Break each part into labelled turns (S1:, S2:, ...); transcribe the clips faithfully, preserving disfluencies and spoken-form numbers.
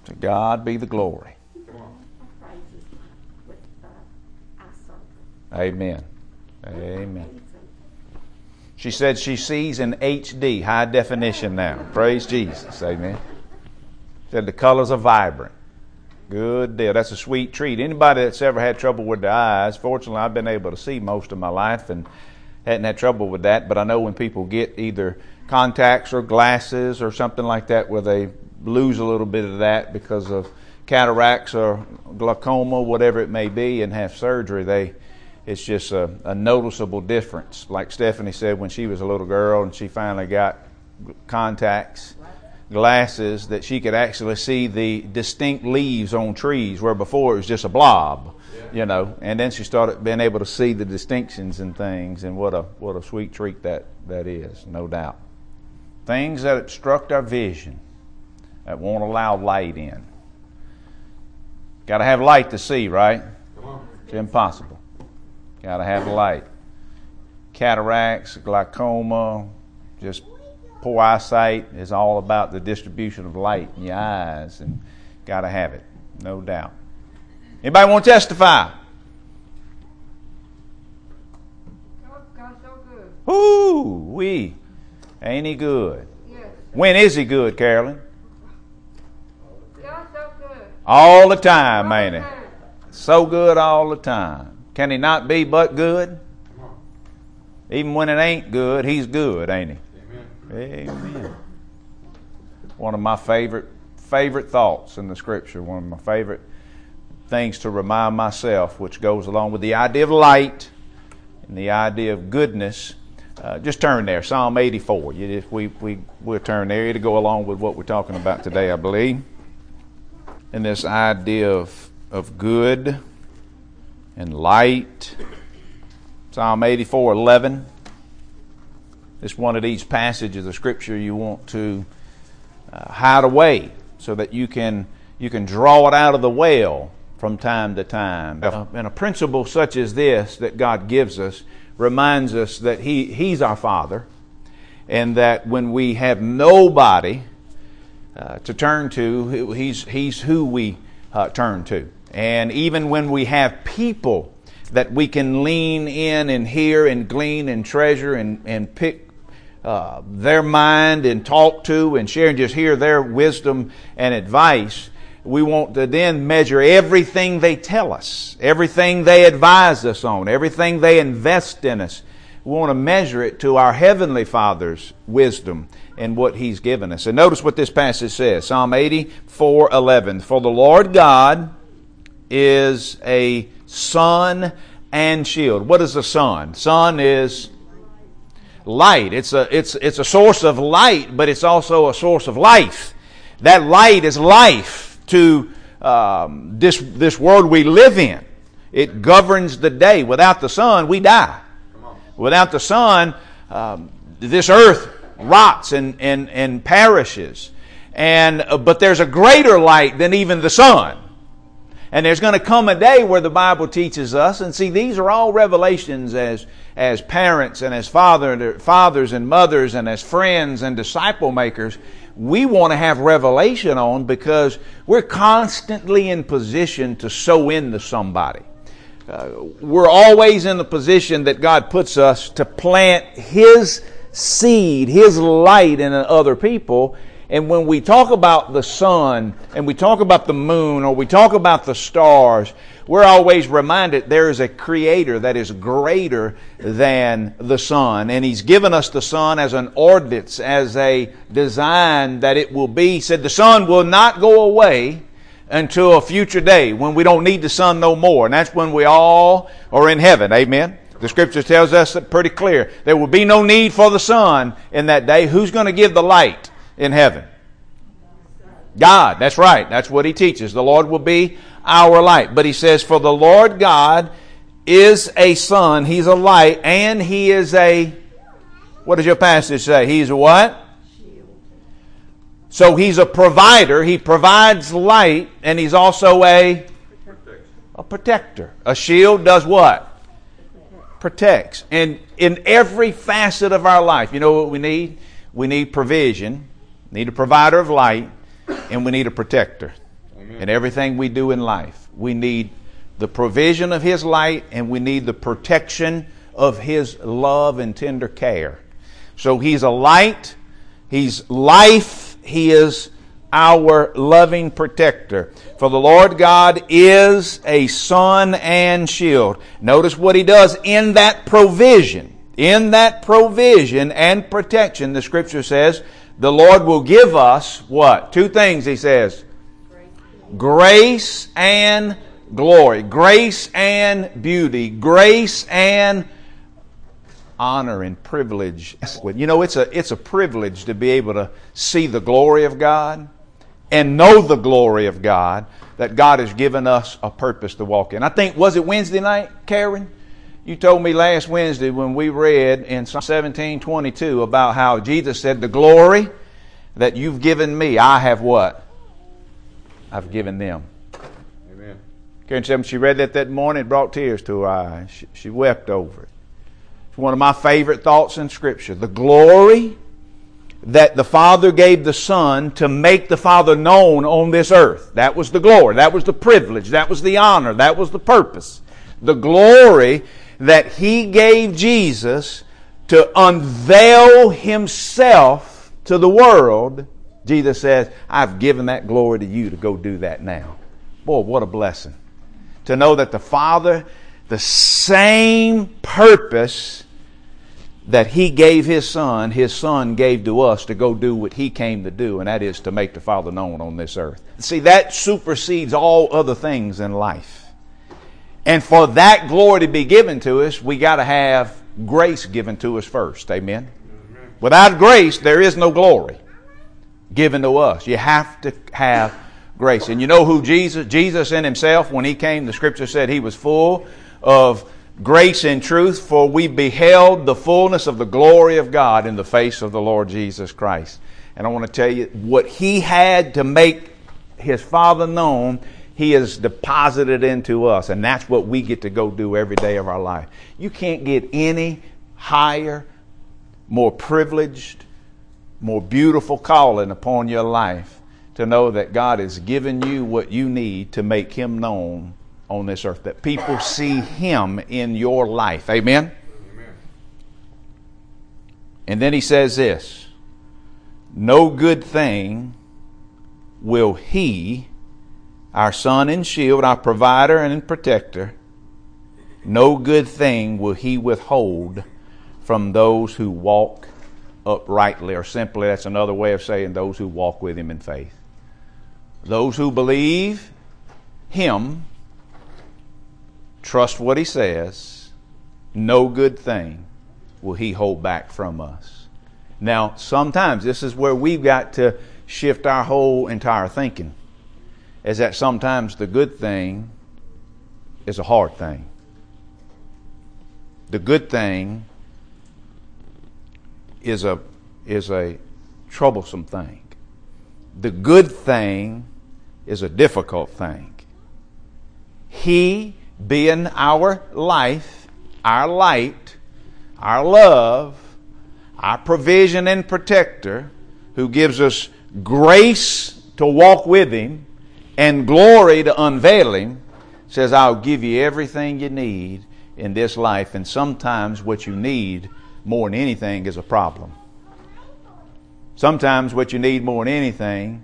S1: To God be the glory. Amen. Amen. She said she sees in H D, high definition now. Praise Jesus. Amen. Said the colors are vibrant. Good deal. That's a sweet treat. Anybody that's ever had trouble with their eyes, fortunately I've been able to see most of my life and hadn't had trouble with that, but I know when people get either contacts or glasses or something like that where they lose a little bit of that because of cataracts or glaucoma, whatever it may be, and have surgery, they it's just a, a noticeable difference. Like Stephanie said when she was a little girl and she finally got contacts, glasses, that she could actually see the distinct leaves on trees where before it was just a blob, you know. And then she started being able to see the distinctions and things, and what a what a sweet treat that, that is, no doubt. Things that obstruct our vision, that won't allow light in. Got to have light to see, right? It's impossible. Got to have light. Cataracts, glaucoma, just poor eyesight is all about the distribution of light in your eyes, and got to have it, no doubt. Anybody want to testify?
S2: God's so good.
S1: Whoo, wee. Ain't he good?
S2: Yes.
S1: When is he good, Carolyn?
S2: God's so good.
S1: All the time, ain't he?
S2: All the time.
S1: So good all the time. Can he not be but good? Even when it ain't good, he's good, ain't he? Amen. Amen. One of my favorite favorite thoughts in the Scripture, one of my favorite things to remind myself, which goes along with the idea of light and the idea of goodness. Uh, just turn there, Psalm eighty-four. You just, we, we, we'll turn there to go along with what we're talking about today, I believe. And this idea of, of good and light. Psalm eighty-four eleven. It's one of these passages of Scripture you want to uh, hide away so that you can you can draw it out of the well from time to time. And a principle such as this that God gives us reminds us that He He's our Father, and that when we have nobody uh, to turn to, He's He's who we uh, turn to. And even when we have people that we can lean in and hear and glean and treasure and, and pick uh, their mind and talk to and share and just hear their wisdom and advice, we want to then measure everything they tell us, everything they advise us on, everything they invest in us. We want to measure it to our Heavenly Father's wisdom and what He's given us. And notice what this passage says, Psalm eighty-four eleven. For the Lord God is a sun and shield. What is a sun? Sun is light. It's a it's it's a source of light, but it's also a source of life. That light is life to um, this this world we live in. It governs the day. Without the sun, we die. Without the sun, um, this earth rots and and and perishes. And uh, but there's a greater light than even the sun. And there's going to come a day where the Bible teaches us, and see, these are all revelations as as parents and as father, fathers and mothers and as friends and disciple makers, we want to have revelation on, because we're constantly in position to sow into somebody. Uh, we're always in the position that God puts us to plant His seed, His light in other people. And when we talk about the sun and we talk about the moon or we talk about the stars, we're always reminded there is a Creator that is greater than the sun. And He's given us the sun as an ordinance, as a design that it will be. He said the sun will not go away until a future day when we don't need the sun no more. And that's when we all are in heaven. Amen. The Scripture tells us that pretty clear. There will be no need for the sun in that day. Who's going to give the light in heaven? God. That's right. That's what He teaches. The Lord will be our light. But He says, for the Lord God is a sun. He's a light. And He is a, what does your passage say? He's a what? So He's a provider. He provides light. And He's also a, a protector. A shield does what? Protects. And in every facet of our life, you know what we need? We need provision. We need a provider of light. And we need a protector. Amen. In everything we do in life. We need the provision of His light, and we need the protection of His love and tender care. So He's a light, He's life, He is our loving protector. For the Lord God is a sun and shield. Notice what He does in that provision. In that provision and protection, the Scripture says, the Lord will give us what? Two things, He says. Grace and glory. Grace and beauty. Grace and honor and privilege. You know, it's a it's a privilege to be able to see the glory of God and know the glory of God, that God has given us a purpose to walk in. I think, was it Wednesday night, Karen? You told me last Wednesday when we read in Psalm seventeen twenty-two about how Jesus said, the glory that you've given me, I have what? I've given them. Amen. Karen said she read that that morning, it brought tears to her eyes. She, she wept over it. It's one of my favorite thoughts in Scripture. The glory that the Father gave the Son to make the Father known on this earth. That was the glory. That was the privilege. That was the honor. That was the purpose. The glory that He gave Jesus to unveil Himself to the world. Jesus says, I've given that glory to you to go do that now. Boy, what a blessing. To know that the Father, the same purpose that He gave His Son, His Son gave to us to go do what He came to do, and that is to make the Father known on this earth. See, that supersedes all other things in life. And for that glory to be given to us, we got to have grace given to us first. Amen? Amen. Without grace, there is no glory given to us. You have to have grace. And you know who Jesus, Jesus in Himself, when He came, the Scripture said He was full of grace and truth, for we beheld the fullness of the glory of God in the face of the Lord Jesus Christ. And I want to tell you, what He had to make His Father known, He has deposited into us. And that's what we get to go do every day of our life. You can't get any higher, more privileged, more beautiful calling upon your life to know that God has given you what you need to make Him known on this earth, that people see Him in your life. Amen? Amen. And then He says this, no good thing will He, our sun and shield, our provider and protector, no good thing will He withhold from those who walk uprightly, or simply that's another way of saying those who walk with Him in faith. Those who believe Him, trust what He says, no good thing will He hold back from us. Now, sometimes this is where we've got to shift our whole entire thinking, is that sometimes the good thing is a hard thing. The good thing is a is a troublesome thing. The good thing is a difficult thing. He, being our life, our light, our love, our provision and protector, who gives us grace to walk with Him and glory to unveil Him, says, I'll give you everything you need in this life. And sometimes what you need more than anything is a problem. Sometimes what you need more than anything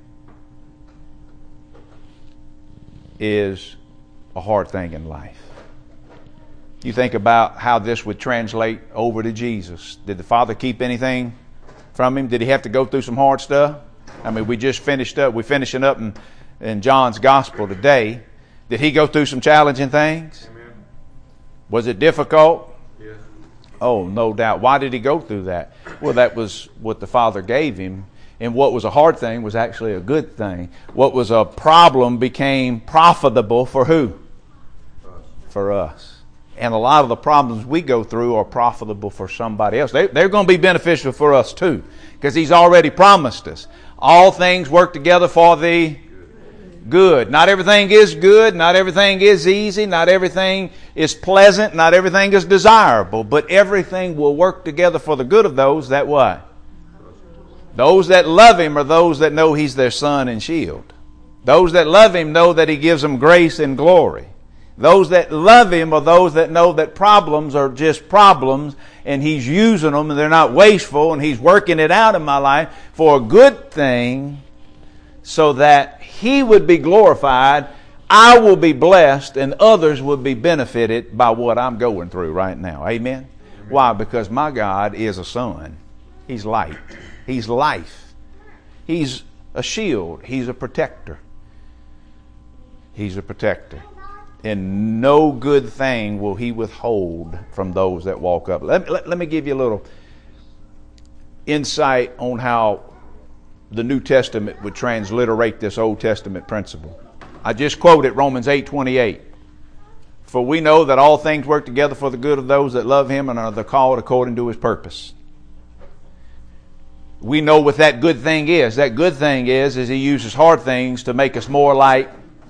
S1: is a hard thing in life. You think about how this would translate over to Jesus. Did the Father keep anything from Him? Did He have to go through some hard stuff? I mean, we just finished up, we're finishing up in, in John's Gospel today. Did He go through some challenging things? Amen. Was it difficult? Yes. Oh, no doubt. Why did He go through that? Well, that was what the Father gave Him. And what was a hard thing was actually a good thing. What was a problem became profitable for who? For us. And a lot of the problems we go through are profitable for somebody else. They, they're going to be beneficial for us too, because He's already promised us. All things work together for the good. Not everything is good. Not everything is easy. Not everything is pleasant. Not everything is desirable. But everything will work together for the good of those that what? Those that love Him are those that know He's their sun and shield. Those that love Him know that He gives them grace and glory. Those that love Him are those that know that problems are just problems and He's using them and they're not wasteful and He's working it out in my life for a good thing so that He would be glorified, I will be blessed, and others will be benefited by what I'm going through right now. Amen? Amen. Why? Because my God is a sun. He's light. He's life. He's a shield. He's a protector. He's a protector. And no good thing will He withhold from those that walk up. Let, let, let me give you a little insight on how the New Testament would transliterate this Old Testament principle. I just quoted Romans eight twenty-eight. For we know that all things work together for the good of those that love Him and are the called according to His purpose. We know what that good thing is. That good thing is, is He uses hard things to make us more like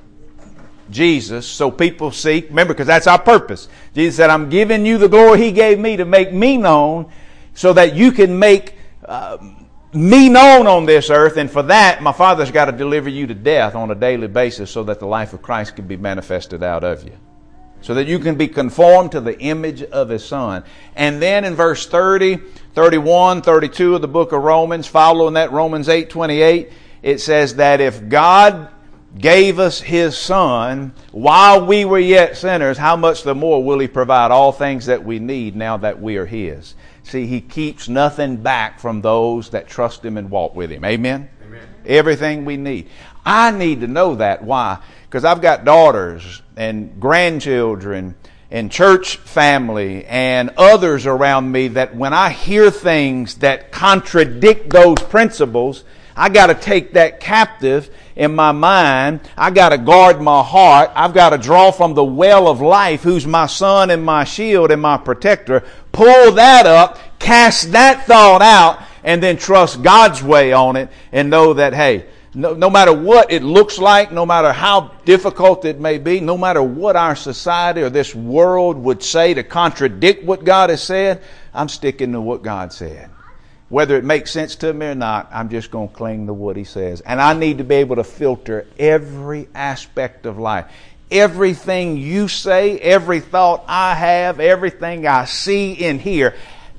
S1: Jesus, so people see, remember, because that's our purpose. Jesus said, I'm giving you the glory He gave me to make me known so that you can make uh, me known on this earth. And for that, my Father's got to deliver you to death on a daily basis so that the life of Christ can be manifested out of you. So that you can be conformed to the image of His Son. And then in verse thirty, thirty-one, thirty-two of the book of Romans, following that Romans eight twenty-eight, it says that if God gave us His Son while we were yet sinners, how much the more will He provide all things that we need now that we are His? See, He keeps nothing back from those that trust Him and walk with Him. Amen? Amen. Everything we need. I need to know that. Why? Because I've got daughters and grandchildren and church family and others around me that when I hear things that contradict those principles, I got to take that captive in my mind. I got to guard my heart. I've got to draw from the well of life, who's my son and my shield and my protector. Pull that up, cast that thought out, and then trust God's way on it and know that, hey, no, no matter what it looks like, no matter how difficult it may be, no matter what our society or this world would say to contradict what God has said, I'm sticking to what God said. Whether it makes sense to me or not, I'm just going to cling to what He says. And I need to be able to filter every aspect of life. Everything you say, every thought I have, everything I see and hear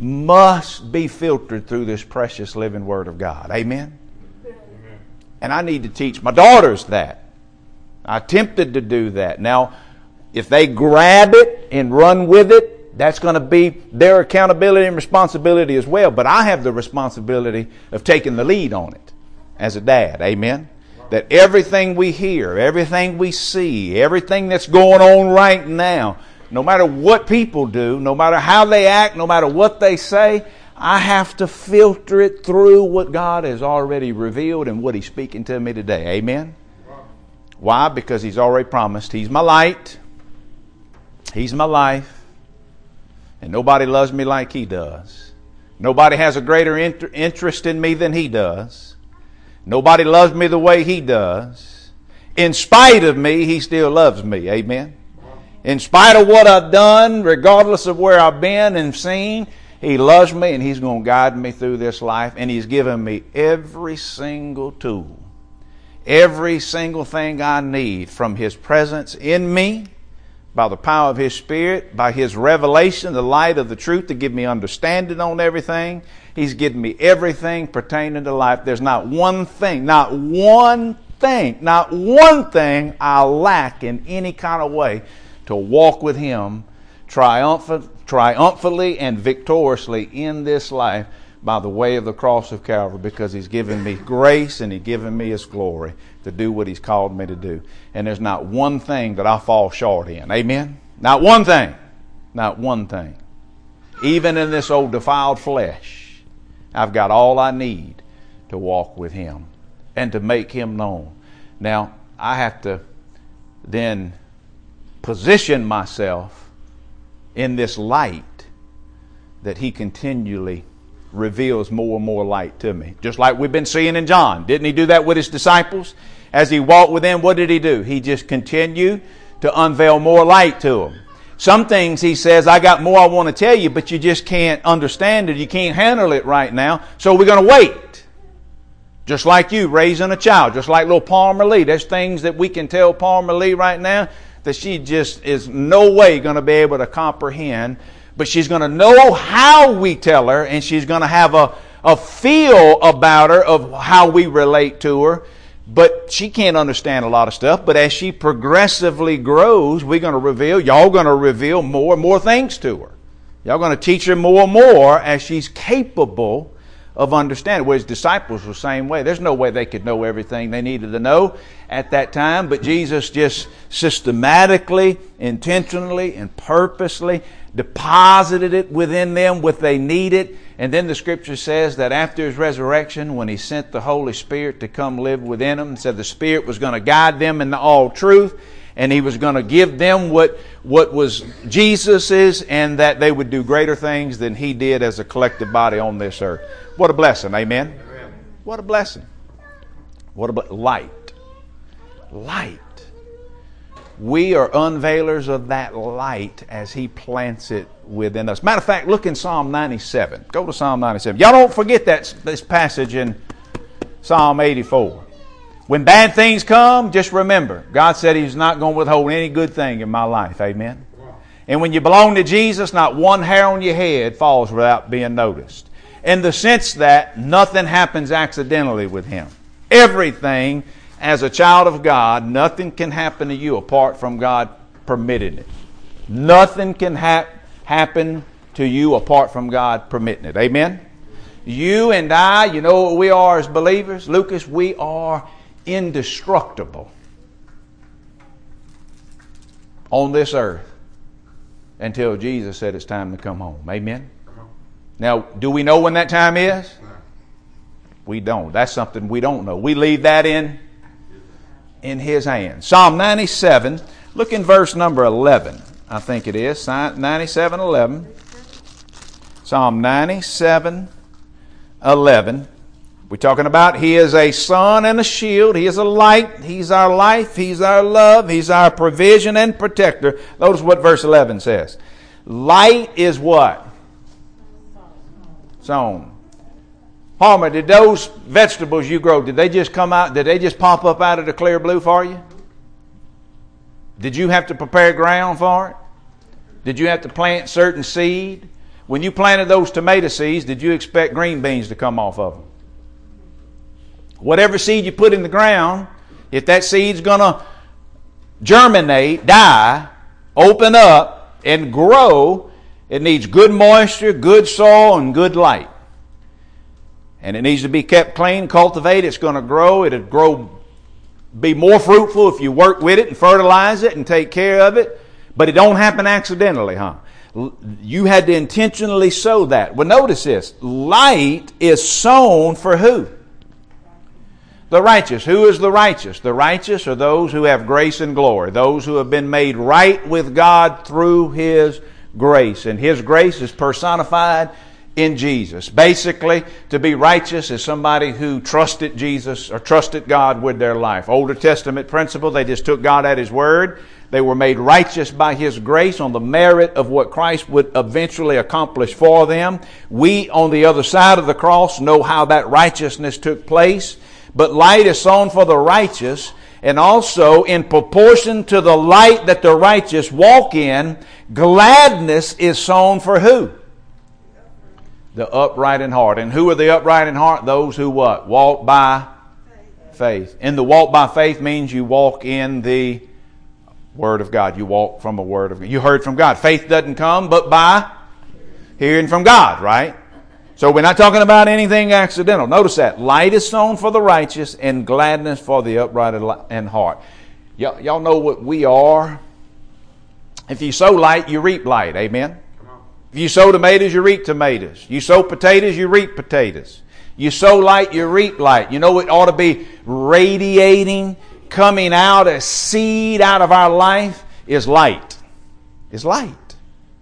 S1: must be filtered through this precious living Word of God. Amen? Amen. And I need to teach my daughters that. I attempted to do that. Now, if they grab it and run with it, that's going to be their accountability and responsibility as well. But I have the responsibility of taking the lead on it as a dad. Amen? That everything we hear, everything we see, everything that's going on right now, no matter what people do, no matter how they act, no matter what they say, I have to filter it through what God has already revealed and what He's speaking to me today. Amen? Why? Because He's already promised. He's my light. He's my life. And nobody loves me like He does. Nobody has a greater inter- interest in me than He does. Nobody loves me the way He does. In spite of me, He still loves me. Amen? In spite of what I've done, regardless of where I've been and seen, He loves me and He's going to guide me through this life. And He's given me every single tool, every single thing I need from His presence in me, by the power of His Spirit, by His revelation, the light of the truth to give me understanding on everything. He's given me everything pertaining to life. There's not one thing, not one thing, not one thing I lack in any kind of way to walk with Him triumphant, triumphantly and victoriously in this life by the way of the cross of Calvary, because He's given me grace and He's given me His glory to do what He's called me to do. And there's not one thing that I fall short in. Amen? Not one thing. Not one thing. Even in this old defiled flesh, I've got all I need to walk with Him and to make Him known. Now, I have to then position myself in this light that He continually reveals more and more light to me. Just like we've been seeing in John. Didn't He do that with His disciples? As He walked with them, what did He do? He just continued to unveil more light to them. Some things He says, I got more I want to tell you, but you just can't understand it. You can't handle it right now. So we're going to wait. Just like you raising a child, just like little Palmer Lee. There's things that we can tell Palmer Lee right now that she just is no way going to be able to comprehend. But she's going to know how we tell her, and she's going to have a, a feel about her of how we relate to her. But she can't understand a lot of stuff. But as she progressively grows, we're going to reveal, y'all going to reveal more and more things to her. Y'all going to teach her more and more as she's capable of understanding. Well, his disciples were the same way. There's no way they could know everything they needed to know at that time. But Jesus just systematically, intentionally, and purposely deposited it within them what they needed. And then the Scripture says that after His resurrection, when He sent the Holy Spirit to come live within them, said the Spirit was going to guide them into all truth, and He was going to give them what, what was Jesus's, and that they would do greater things than He did as a collective body on this earth. What a blessing, amen? Amen. What a blessing. What a ble- light. Light. We are unveilers of that light as He plants it within us. Matter of fact, look in Psalm ninety-seven. Go to Psalm ninety-seven. Y'all don't forget that this passage in Psalm eighty-four. When bad things come, just remember, God said He's not going to withhold any good thing in my life. Amen? And when you belong to Jesus, not one hair on your head falls without being noticed. In the sense that nothing happens accidentally with Him. Everything, as a child of God, nothing can happen to you apart from God permitting it. Nothing can ha- happen to you apart from God permitting it. Amen? You and I, you know what we are as believers? Lucas, we are indestructible on this earth until Jesus said it's time to come home. Amen? Now, do we know when that time is? We don't. That's something we don't know. We leave that in, in His hands. Psalm ninety-seven, look in verse number eleven. I think it is. ninety-seven eleven. Psalm ninety-seven eleven. We're talking about He is a sun and a shield. He is a light. He's our life. He's our love. He's our provision and protector. Notice what verse eleven says. Light is what? Sown. Palmer, did those vegetables you grow, did they just come out, did they just pop up out of the clear blue for you? Did you have to prepare ground for it? Did you have to plant certain seed? When you planted those tomato seeds, did you expect green beans to come off of them? Whatever seed you put in the ground, if that seed's going to germinate, die, open up, and grow, it needs good moisture, good soil, and good light. And it needs to be kept clean, cultivated. It's going to grow. It'll grow, be more fruitful if you work with it and fertilize it and take care of it. But it don't happen accidentally, huh? You had to intentionally sow that. Well, notice this. Light is sown for who? The righteous. Who is the righteous? The righteous are those who have grace and glory. Those who have been made right with God through His grace. And His grace is personified in Jesus. Basically, to be righteous is somebody who trusted Jesus or trusted God with their life. Older Testament principle, they just took God at His word. They were made righteous by His grace on the merit of what Christ would eventually accomplish for them. We, on the other side of the cross, know how that righteousness took place. But light is sown for the righteous, and also in proportion to the light that the righteous walk in, gladness is sown for who? The upright in heart. And who are the upright in heart? Those who what? Walk by faith. And the walk by faith means you walk in the Word of God. You walk from a Word of God. You heard from God. Faith doesn't come but by hearing from God, right? So we're not talking about anything accidental. Notice that. Light is sown for the righteous and gladness for the upright in heart. Y- y'all know what we are. If you sow light, you reap light. Amen? If you sow tomatoes, you reap tomatoes. You sow potatoes, you reap potatoes. You sow light, you reap light. You know what ought to be radiating, coming out as seed out of our life is light. Is light.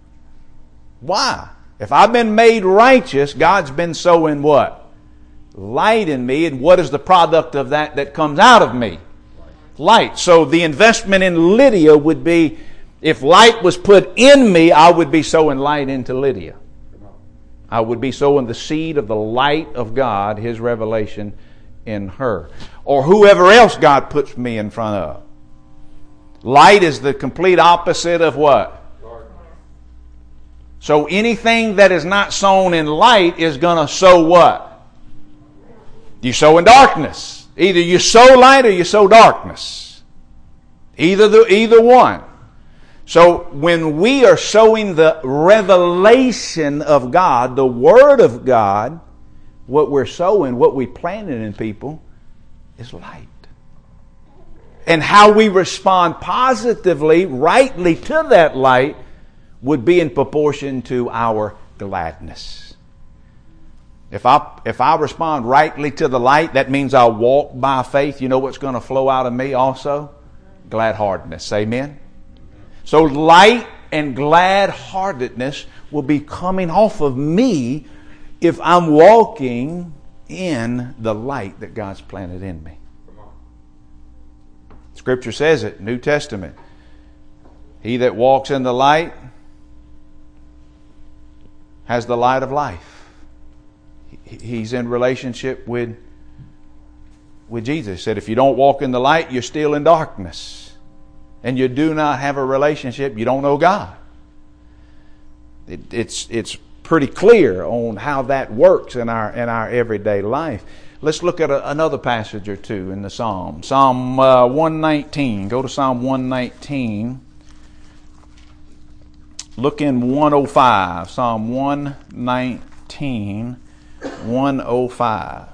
S1: Why? If I've been made righteous, God's been sowing what? Light in me. And what is the product of that that comes out of me? Light. So the investment in Lydia would be, if light was put in me, I would be sowing light into Lydia. I would be sowing the seed of the light of God, His revelation, in her. Or whoever else God puts me in front of. Light is the complete opposite of what? So anything that is not sown in light is going to sow what? You sow in darkness. Either you sow light or you sow darkness. Either the, either one. So when we are sowing the revelation of God, the Word of God, what we're sowing, what we're planting in people is light. And how we respond positively, rightly to that light would be in proportion to our gladness. If I if I respond rightly to the light, that means I'll walk by faith. You know what's going to flow out of me also? Glad-heartedness. Amen? So light and glad-heartedness will be coming off of me if I'm walking in the light that God's planted in me. Scripture says it, New Testament. He that walks in the light has the light of life. He's in relationship with, with Jesus. He said, if you don't walk in the light, you're still in darkness. And you do not have a relationship, you don't know God. It, it's, it's pretty clear on how that works in our, in our everyday life. Let's look at a, another passage or two in the Psalm. Psalm uh, one nineteen. Go to Psalm one nineteen. Look in one oh five. Psalm one nineteen, one oh five.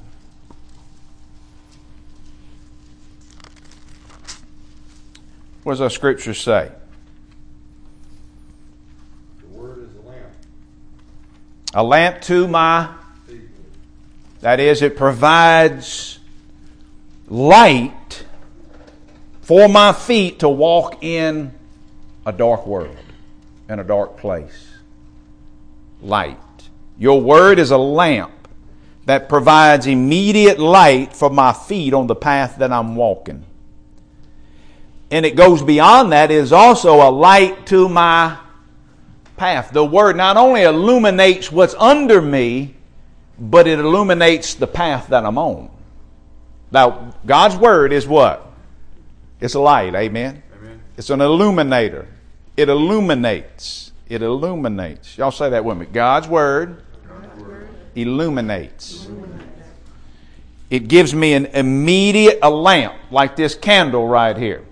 S1: What does our scripture say?
S3: The word is a lamp.
S1: A lamp to my... That is, it provides light for my feet to walk in a dark world, in a dark place. Light. Your word is a lamp that provides immediate light for my feet on the path that I'm walking. And it goes beyond that. It is also a light to my path. The word not only illuminates what's under me, but it illuminates the path that I'm on. Now, God's Word is what? It's a light, amen? Amen. It's an illuminator. It illuminates. It illuminates. Y'all say that with me. God's Word, God's word. Illuminates. illuminates. It gives me an immediate, a lamp, like this candle right here.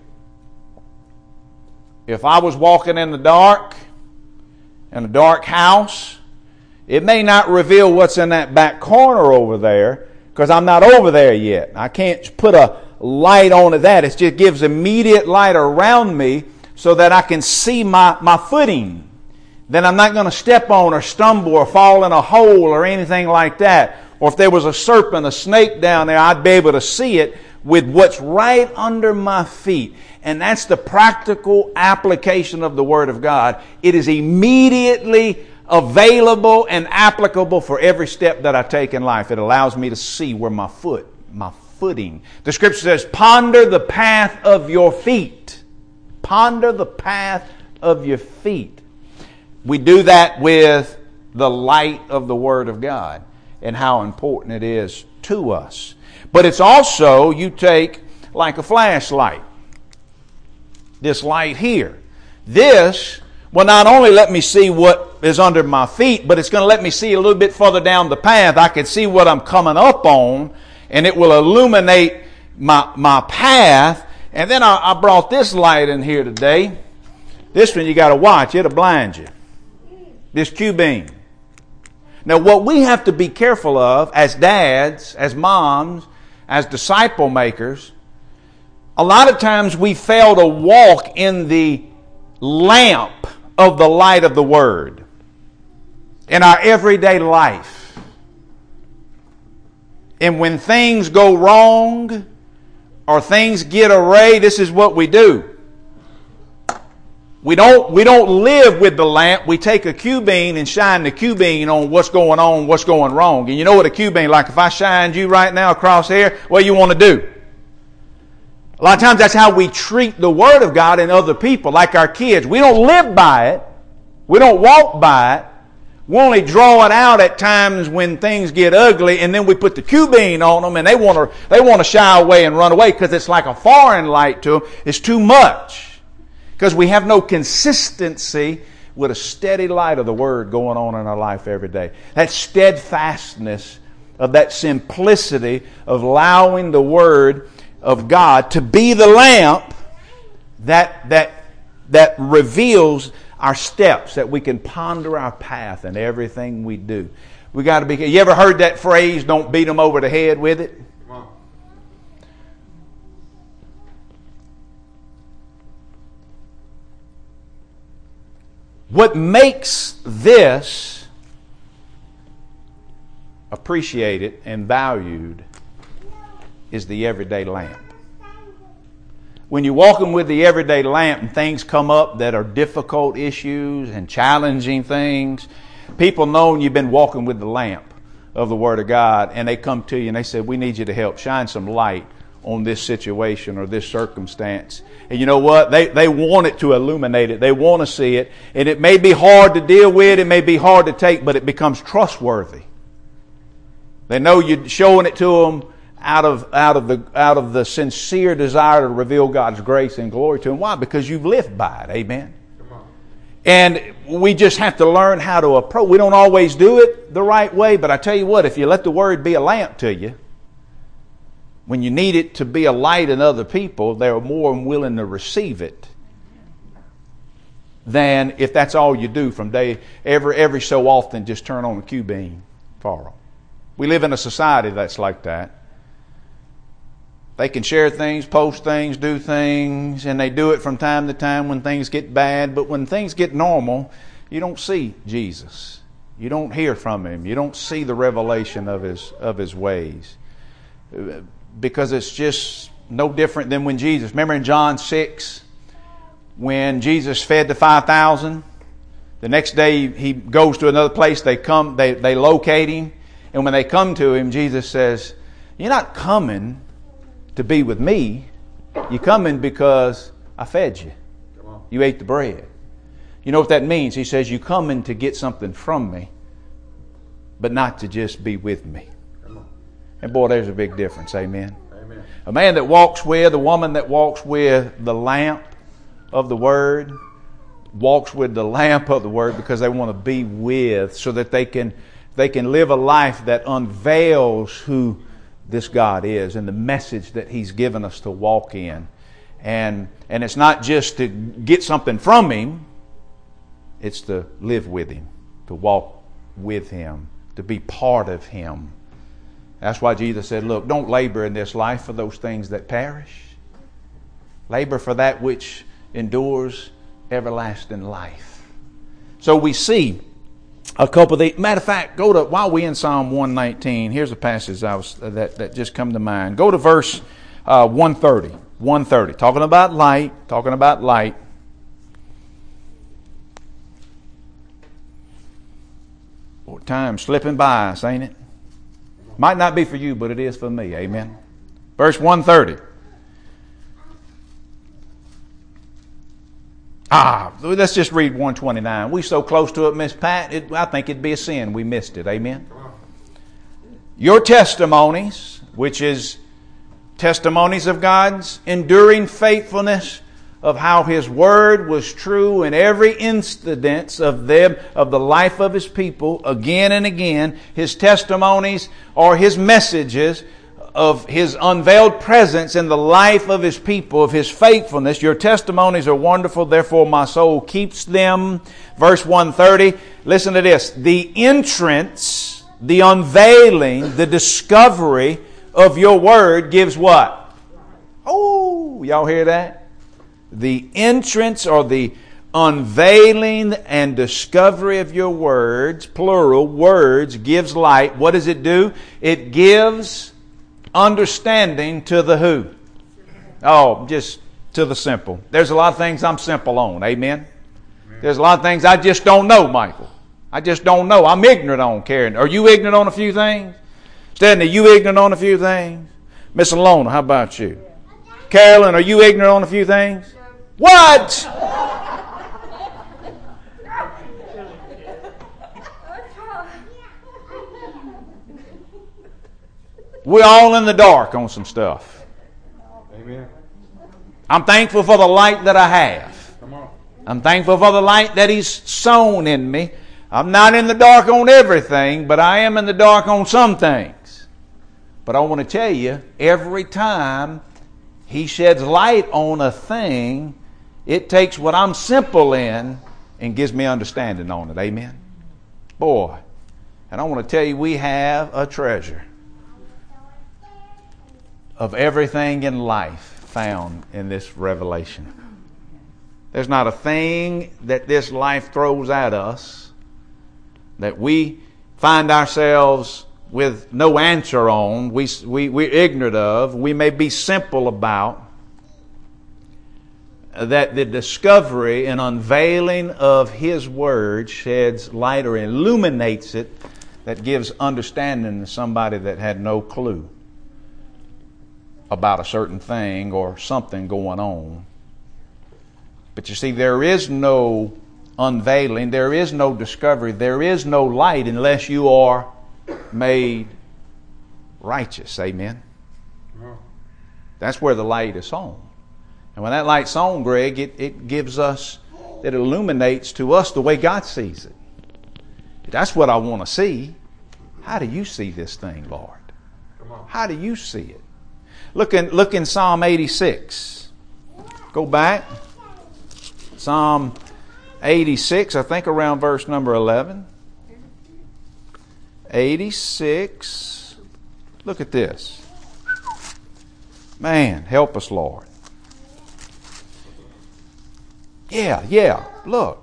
S1: If I was walking in the dark, in a dark house, it may not reveal what's in that back corner over there because I'm not over there yet. I can't put a light onto that. It just gives immediate light around me so that I can see my, my footing. Then I'm not going to step on or stumble or fall in a hole or anything like that. Or if there was a serpent, a snake down there, I'd be able to see it with what's right under my feet. And that's the practical application of the Word of God. It is immediately available and applicable for every step that I take in life. It allows me to see where my foot, my footing. The Scripture says, ponder the path of your feet. Ponder the path of your feet. We do that with the light of the Word of God and how important it is to us. But it's also, you take like a flashlight. This light here. This will not only let me see what is under my feet, but it's going to let me see a little bit further down the path. I can see what I'm coming up on, and it will illuminate my my path. And then I, I brought this light in here today. This one you got to watch. It'll blind you. This Q-beam. Now what we have to be careful of as dads, as moms, as disciple makers, a lot of times we fail to walk in the lamp of the light of the Word in our everyday life. And when things go wrong or things get awry, this is what we do. We don't, we don't live with the lamp. We take a Q-beam and shine the Q-beam on what's going on, what's going wrong. And you know what a Q-beam, like if I shined you right now across here, what do you want to do? A lot of times that's how we treat the Word of God and other people, like our kids. We don't live by it. We don't walk by it. We only draw it out at times when things get ugly, and then we put the Q-beam on them, and they want to they want to shy away and run away because it's like a foreign light to them. It's too much because we have no consistency with a steady light of the Word going on in our life every day. That steadfastness of that simplicity of allowing the Word of God to be the lamp that that that reveals our steps, that we can ponder our path in everything we do. We got to be. You ever heard that phrase? Don't beat them over the head with it.
S3: Come on.
S1: What makes this appreciated and valued is the everyday lamp. When you're walking with the everyday lamp and things come up that are difficult issues and challenging things, people know you've been walking with the lamp of the Word of God, and they come to you and they say, we need you to help shine some light on this situation or this circumstance. And you know what? They they want it to illuminate it. They want to see it. And it may be hard to deal with. It may be hard to take, but it becomes trustworthy. They know you're showing it to them out of out of the out of the sincere desire to reveal God's grace and glory to them. Why? Because you've lived by it. Amen.
S3: Come on.
S1: And we just have to learn how to approach. We don't always do it the right way, but I tell you what, if you let the Word be a lamp to you, when you need it to be a light in other people, they're more willing to receive it than if that's all you do from day every every so often just turn on the Q-beam for them. We live in a society that's like that. They can share things, post things, do things, and they do it from time to time when things get bad. But when things get normal, you don't see Jesus. You don't hear from Him. You don't see the revelation of His of His ways. Because it's just no different than when Jesus... Remember in John six, when Jesus fed the five thousand? The next day He goes to another place. They come, they, they locate Him. And when they come to Him, Jesus says, you're not coming to be with me. You're coming because I fed you. You ate the bread. You know what that means? He says, you're coming to get something from me, but not to just be with me. And boy, there's a big difference. Amen.
S3: Amen.
S1: A man that walks with, a woman that walks with the lamp of the Word, walks with the lamp of the Word because they want to be with, so that they can they can live a life that unveils who this God is and the message that He's given us to walk in. And and it's not just to get something from Him, it's to live with Him, to walk with Him, to be part of Him. That's why Jesus said, look, don't labor in this life for those things that perish. Labor for that which endures everlasting life. So we see a couple of the... Matter of fact, go to... While we're in Psalm one nineteen, here's a passage I was, that, that just come to mind. Go to verse uh, one thirty. one thirty. Talking about light. Talking about light. Boy, time's slipping by us, ain't it? Might not be for you, but it is for me. Amen. Verse one thirty. Ah, let's just read one twenty-nine. We so close to it, Miss Pat, it, I think it'd be a sin we missed it. Amen. Your testimonies, which is testimonies of God's enduring faithfulness, of how His Word was true in every incidence of them, of the life of His people, again and again. His testimonies are His messages of His unveiled presence in the life of His people, of His faithfulness. Your testimonies are wonderful, therefore my soul keeps them. Verse one thirty, listen to this. The entrance, the unveiling, the discovery of your Word gives what? Oh, y'all hear that? The entrance or the unveiling and discovery of your words, plural, words, gives light. What does it do? It gives understanding to the who? Oh, just to the simple. There's a lot of things I'm simple on. Amen? Amen. There's a lot of things I just don't know, Michael. I just don't know. I'm ignorant on, Karen. Are you ignorant on a few things? Stanley, are you ignorant on a few things? Miss Alona, how about you? Carolyn, are you ignorant on a few things? What? We're all in the dark on some stuff.
S3: Amen.
S1: I'm thankful for the light that I have.
S3: Come on.
S1: I'm thankful for the light that He's sown in me. I'm not in the dark on everything, but I am in the dark on some things. But I want to tell you, every time He sheds light on a thing, it takes what I'm simple in and gives me understanding on it. Amen? Boy, and I want to tell you, we have a treasure of everything in life found in this revelation. There's not a thing that this life throws at us that we find ourselves with no answer on, we, we, we're ignorant of, we may be simple about, that the discovery and unveiling of His Word sheds light or illuminates it, that gives understanding to somebody that had no clue about a certain thing or something going on. But you see, there is no unveiling, there is no discovery, there is no light unless you are made righteous. Amen?
S3: Yeah.
S1: That's where the light is sown. And when that light's on, Greg, it, it gives us, it illuminates to us the way God sees it. That's what I want to see. How do you see this thing, Lord?
S3: Come on.
S1: How do you see it? Look in, look in Psalm eighty-six. Go back. Psalm eighty-six, I think around verse number eleven. eighty-six. Look at this. Man, help us, Lord. Yeah, yeah, look.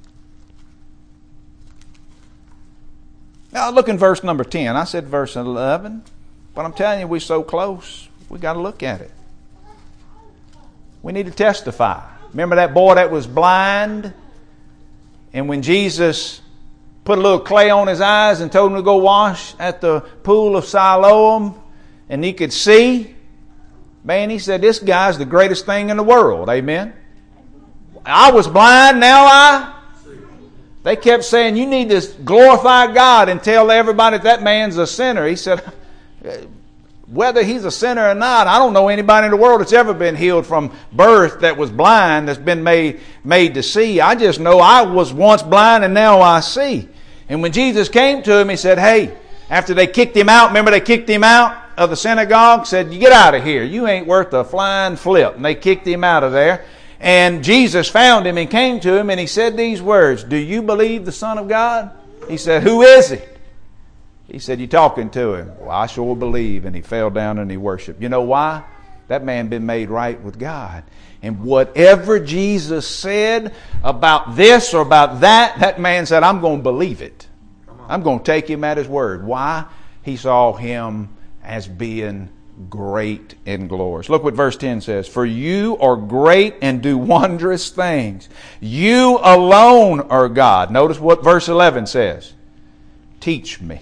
S1: Now look in verse number ten. I said verse eleven, but I'm telling you, we're so close. We got to look at it. We need to testify. Remember that boy that was blind? And when Jesus put a little clay on his eyes and told him to go wash at the pool of Siloam, and he could see, man, he said, this guy's the greatest thing in the world. Amen? I was blind, now I... They kept saying, you need to glorify God and tell everybody that, that man's a sinner. He said, whether he's a sinner or not, I don't know anybody in the world that's ever been healed from birth that was blind, that's been made, made to see. I just know I was once blind and now I see. And when Jesus came to him, He said, hey, after they kicked him out, remember they kicked him out of the synagogue? Said, you get out of here. You ain't worth a flying flip. And they kicked him out of there. And Jesus found him and came to him and He said these words, do you believe the Son of God? He said, who is He? He said, you talking to him? Well, I sure believe. And he fell down and he worshiped. You know why? That man been made right with God. And whatever Jesus said about this or about that, that man said, I'm going to believe it. I'm going to take him at his word. Why? He saw him as being great and glorious. Look what verse ten says. For you are great and do wondrous things. You alone are God. Notice what verse eleven says. Teach me.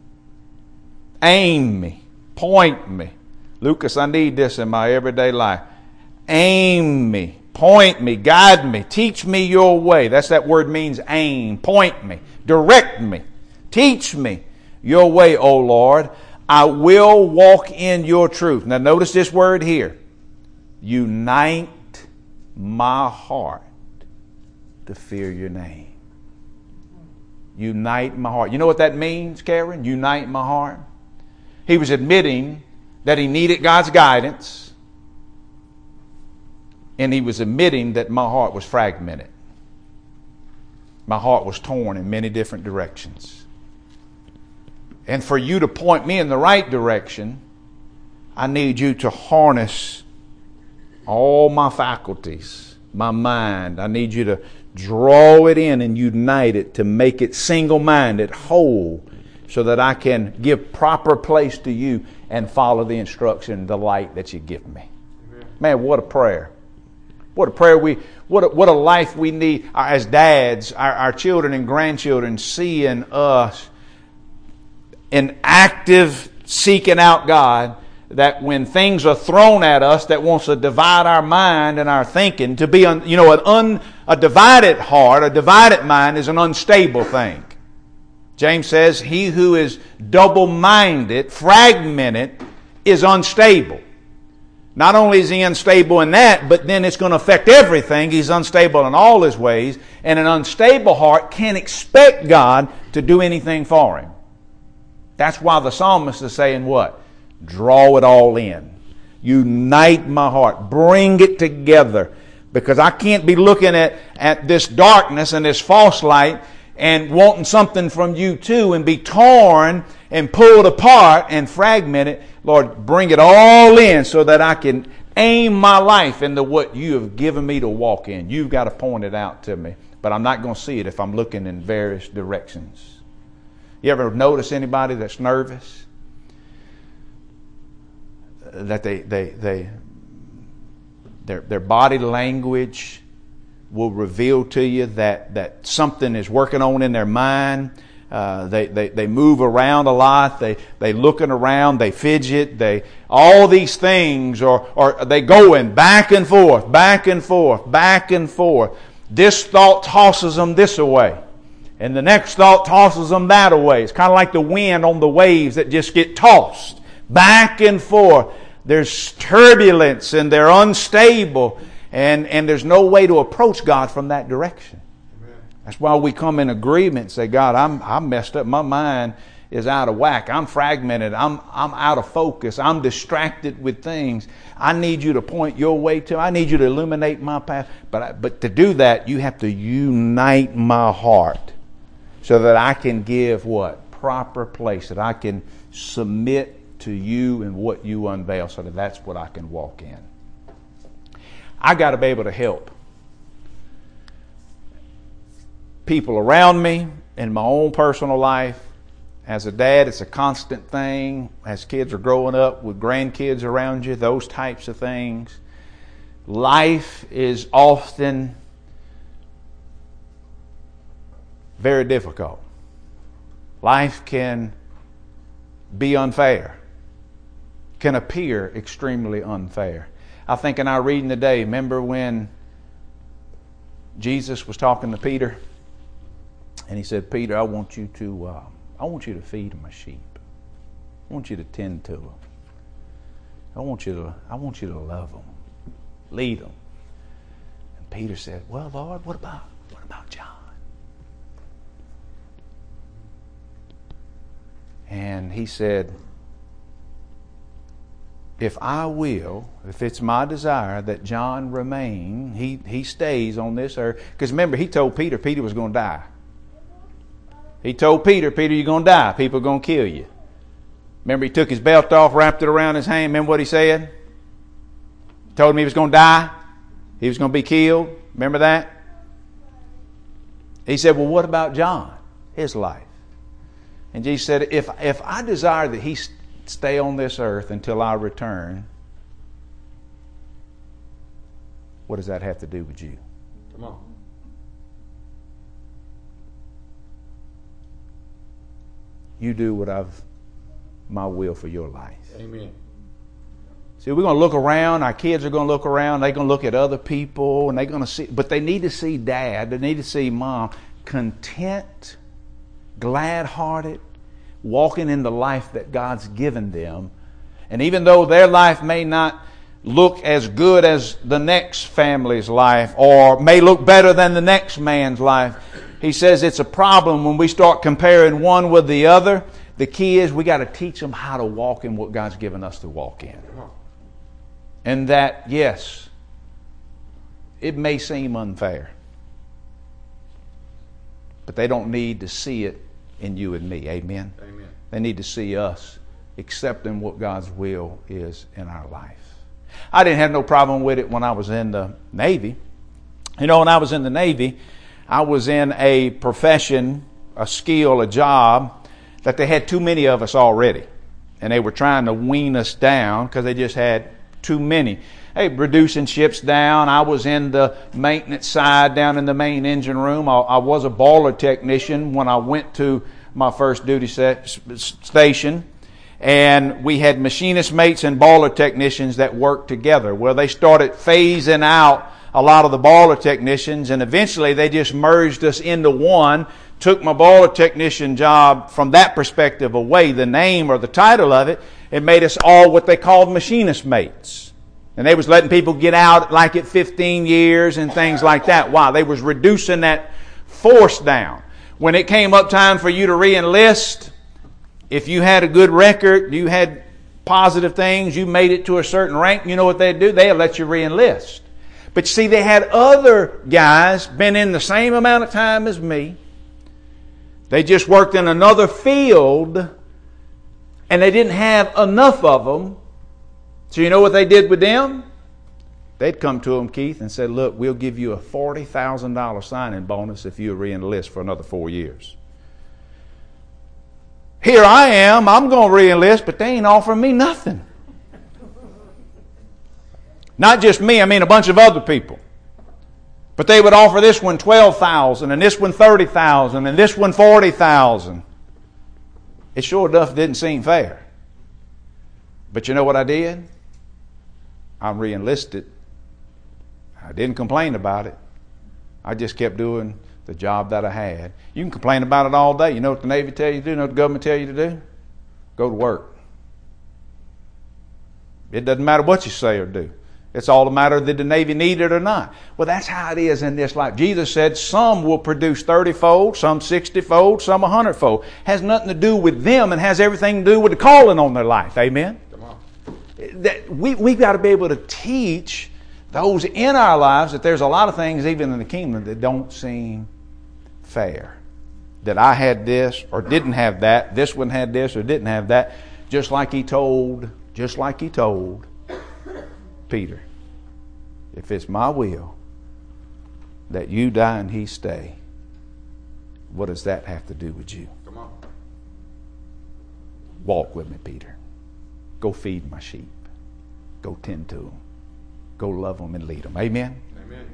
S1: Aim me. Point me. Lucas, I need this in my everyday life. Aim me. Point me. Guide me. Teach me your way. That's that word means aim. Point me. Direct me. Teach me your way, O Lord. I will walk in your truth. Now notice this word here. Unite my heart to fear your name. Unite my heart. You know what that means, Karen? Unite my heart. He was admitting that he needed God's guidance. And he was admitting that my heart was fragmented. My heart was torn in many different directions. And for you to point me in the right direction, I need you to harness all my faculties, my mind. I need you to draw it in and unite it to make it single-minded, whole, so that I can give proper place to you and follow the instruction, the light that you give me. Amen. Man, what a prayer. What a prayer we, what a, what a life we need as dads, our, our children and grandchildren seeing us in active seeking out God, that when things are thrown at us that wants to divide our mind and our thinking, to be, un, you know, an un, a divided heart, a divided mind is an unstable thing. James says, he who is double-minded, fragmented, is unstable. Not only is he unstable in that, but then it's going to affect everything. He's unstable in all his ways. And an unstable heart can't expect God to do anything for him. That's why the psalmist is saying what? Draw it all in. Unite my heart. Bring it together. Because I can't be looking at, at this darkness and this false light and wanting something from you too and be torn and pulled apart and fragmented. Lord, bring it all in so that I can aim my life into what you have given me to walk in. You've got to point it out to me. But I'm not going to see it if I'm looking in various directions. You ever notice anybody that's nervous? That they, they, they, their, their body language will reveal to you that, that something is working on in their mind. Uh, they, they, they move around a lot. They, they looking around. They fidget. They, all these things are, are they going back and forth, back and forth, back and forth. This thought tosses them this way. And the next thought tosses them that away. It's kind of like the wind on the waves that just get tossed back and forth. There's turbulence and they're unstable. And, and there's no way to approach God from that direction. That's why we come in agreement and say, God, I'm I'm messed up. My mind is out of whack. I'm fragmented. I'm I'm out of focus. I'm distracted with things. I need you to point your way to. I need you to illuminate my path. But I, but to do that, you have to unite my heart so that I can give what? Proper place. That I can submit to you and what you unveil so that that's what I can walk in. I got to be able to help people around me in my own personal life. As a dad, it's a constant thing. As kids are growing up with grandkids around you, those types of things. Life is often very difficult. Life can be unfair, can appear extremely unfair. I think in our reading today, remember when Jesus was talking to Peter? And he said, Peter, I want you to, uh, I want you to feed my sheep. I want you to tend to them. I want you to, I want you to love them, lead them. And Peter said, well, Lord, what about, what about John? And he said, if I will, if it's my desire that John remain, he, he stays on this earth. Because remember, he told Peter, Peter was going to die. He told Peter, Peter, you're going to die. People are going to kill you. Remember, he took his belt off, wrapped it around his hand. Remember what he said? He told him he was going to die. He was going to be killed. Remember that? He said, well, what about John? His life. And Jesus said, if, if I desire that he stay on this earth until I return, what does that have to do with you?
S3: Come on.
S1: You do what I've my will for your life.
S3: Amen.
S1: See, we're going to look around. Our kids are going to look around. They're going to look at other people, and they're going to see. But they need to see Dad. They need to see Mom content, glad-hearted, walking in the life that God's given them. And even though their life may not look as good as the next family's life, or may look better than the next man's life, he says it's a problem when we start comparing one with the other. The key is we got to teach them how to walk in what God's given us to walk in. And that, yes, it may seem unfair, but they don't need to see it in you and me. Amen?
S3: Amen.
S1: They need to see us accepting what God's will is in our life. I didn't have no problem with it when I was in the Navy. You know, when I was in the Navy, I was in a profession, a skill, a job that they had too many of us already. And they were trying to wean us down because they just had too many. Hey, reducing ships down. I was in the maintenance side down in the main engine room. I, I was a boiler technician when I went to my first duty set, station. And we had machinist mates and boiler technicians that worked together. Well, they started phasing out a lot of the boiler technicians, and eventually they just merged us into one, took my boiler technician job from that perspective away, the name or the title of it, and made us all what they called machinist mates. And they was letting people get out like at fifteen years and things like that. Why? They was reducing that force down. When it came up time for you to re-enlist, if you had a good record, you had positive things, you made it to a certain rank, you know what they'd do? They'd let you re-enlist. But see, they had other guys been in the same amount of time as me. They just worked in another field, and they didn't have enough of them. So you know what they did with them? They'd come to them, Keith, and said, look, we'll give you a forty thousand dollars signing bonus if you re-enlist for another four years. Here I am, I'm going to re-enlist, but they ain't offering me nothing. Not just me, I mean a bunch of other people. But they would offer this one twelve thousand dollars and this one thirty thousand dollars and this one forty thousand dollars. It sure enough didn't seem fair. But you know what I did? I re-enlisted. I didn't complain about it. I just kept doing the job that I had. You can complain about it all day. You know what the Navy tell you to do? You know what the government tell you to do? Go to work. It doesn't matter what you say or do. It's all a matter of did the Navy need it or not. Well, that's how it is in this life. Jesus said some will produce thirty-fold, some sixty-fold, some one hundred-fold. Has nothing to do with them and has everything to do with the calling on their life. Amen? Come on. That we, we've got to be able to teach those in our lives that there's a lot of things even in the kingdom that don't seem fair. That I had this or didn't have that. This one had this or didn't have that. Just like he told, just like he told Peter, if it's my will that you die and he stay, what does that have to do with you?
S3: Come on.
S1: Walk with me, Peter. Go feed my sheep. Go tend to them. Go love them and lead them. Amen?
S3: Amen.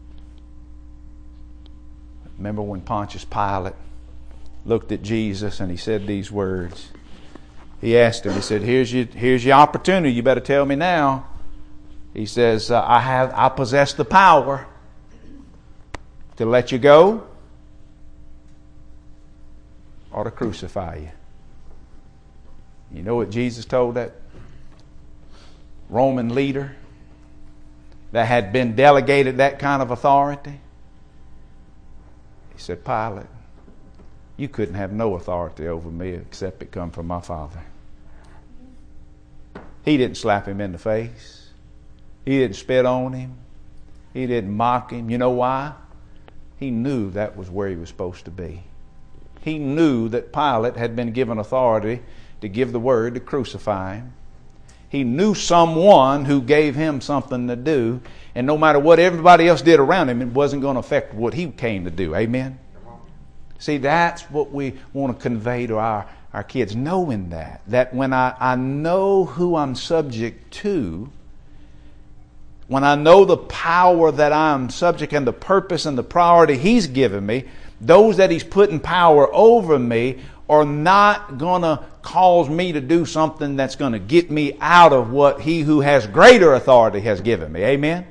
S1: Remember when Pontius Pilate looked at Jesus and he said these words? He asked him, he said, here's your, here's your opportunity. You better tell me now. He says, uh, I have, I possess the power to let you go or to crucify you. You know what Jesus told that Roman leader that had been delegated that kind of authority? He said, Pilate, you couldn't have no authority over me except it come from my Father. He didn't slap him in the face. He didn't spit on him. He didn't mock him. You know why? He knew that was where he was supposed to be. He knew that Pilate had been given authority to give the word to crucify him. He knew someone who gave him something to do, and no matter what everybody else did around him, it wasn't going to affect what he came to do. Amen? See, that's what we want to convey to our, our kids, knowing that. That when I, I know who I'm subject to, when I know the power that I'm subject and the purpose and the priority He's given me, those that He's put in power over me are not going to cause me to do something that's going to get me out of what He who has greater authority has given me. Amen?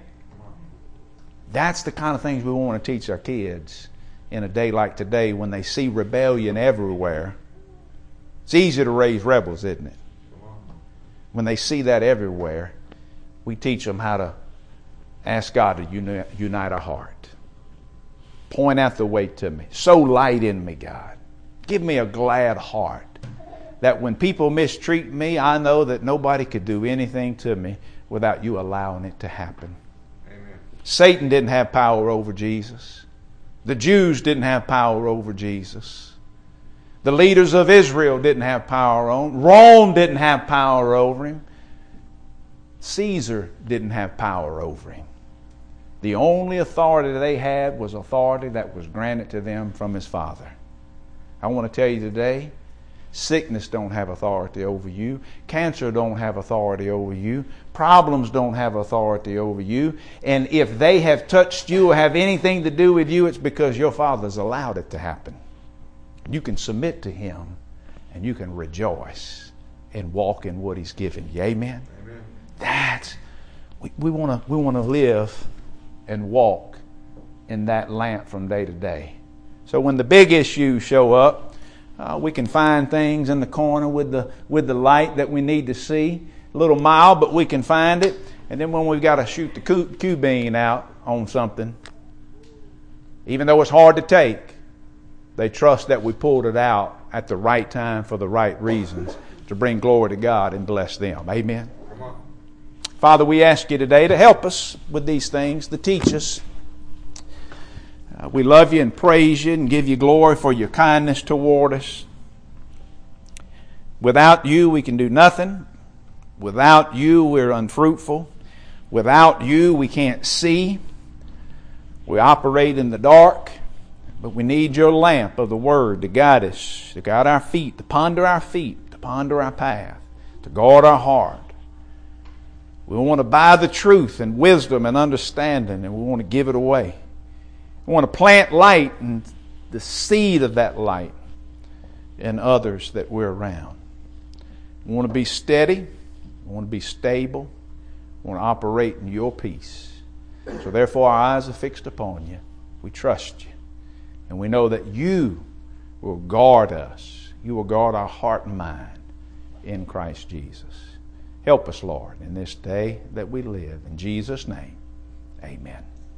S1: That's the kind of things we want to teach our kids in a day like today when they see rebellion everywhere. It's easy to raise rebels, isn't it? When they see that everywhere, we teach them how to ask God to uni- unite our heart. Point out the way to me. Sow light in me, God. Give me a glad heart that when people mistreat me, I know that nobody could do anything to me without you allowing it to happen.
S3: Amen.
S1: Satan didn't have power over Jesus. The Jews didn't have power over Jesus. The leaders of Israel didn't have power on him. Rome didn't have power over him. Caesar didn't have power over him. The only authority they had was authority that was granted to them from his Father. I want to tell you today, sickness don't have authority over you. Cancer don't have authority over you. Problems don't have authority over you. And if they have touched you or have anything to do with you, it's because your Father's allowed it to happen. You can submit to Him and you can rejoice and walk in what He's given you. Amen?
S3: Amen.
S1: That's, we, we want to we want to live and walk in that lamp from day to day. So when the big issues show up, uh, we can find things in the corner with the with the light that we need to see. A little mild, but we can find it. And then when we've got to shoot the Q, Q beam out on something, even though it's hard to take, they trust that we pulled it out at the right time for the right reasons to bring glory to God and bless them. Amen. Father, we ask you today to help us with these things, to teach us. Uh, we love you and praise you and give you glory for your kindness toward us. Without you, we can do nothing. Without you, we're unfruitful. Without you, we can't see. We operate in the dark, but we need your lamp of the Word to guide us, to guide our feet, to ponder our feet, to ponder our path, to guard our heart. We want to buy the truth and wisdom and understanding, and we want to give it away. We want to plant light and the seed of that light in others that we're around. We want to be steady. We want to be stable. We want to operate in your peace. So therefore our eyes are fixed upon you. We trust you. And we know that you will guard us. You will guard our heart and mind in Christ Jesus. Help us, Lord, in this day that we live. In Jesus' name, amen.